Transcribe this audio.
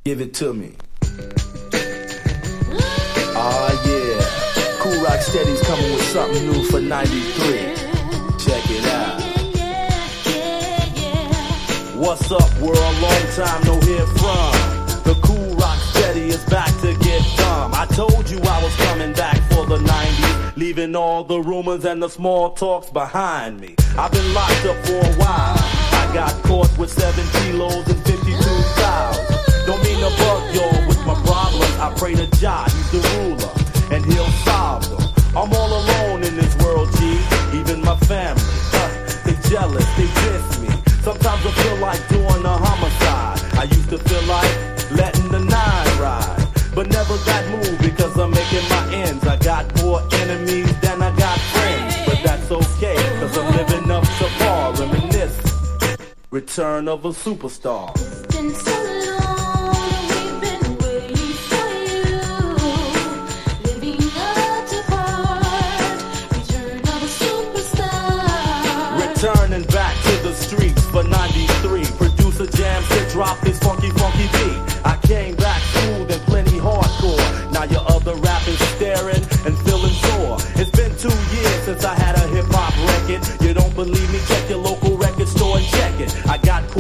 Give it to me. Ah, yeah. Cool Rock Steady's coming with something new for 93. Check it out. What's up, world? Long time no hear from. The Cool Rock Steady is back to get dumb. I told you I was coming back for the 90s, leaving all the rumors and the small talks behind me. I've been locked up for a while. I got caught with 7 kilos and 52 styles. Don't mean to bug y'all with my problems. I pray to Jah, he's the ruler, and he'll solve them. I'm all alone in this world, G. Even my family, they jealous, they diss me. Sometimes I feel like doing a homicide. I used to feel like letting the 9 ride, but never got moved because I'm making my ends. I got more enemies than I got friends, but that's okay, cause I'm living up to par. Reminisce, return of a superstar. It's been so long, we've been waiting for you. Living up to par, return of a superstar. Returning back to the streets for 93. Producer Jam said drop this funky, funky beat. I came back smooth and plenty hardcore. Now your other rappers staring and feeling sore. It's been 2 years since I had a hip-hop record. You don't believe me? Check your local record store and check it. I got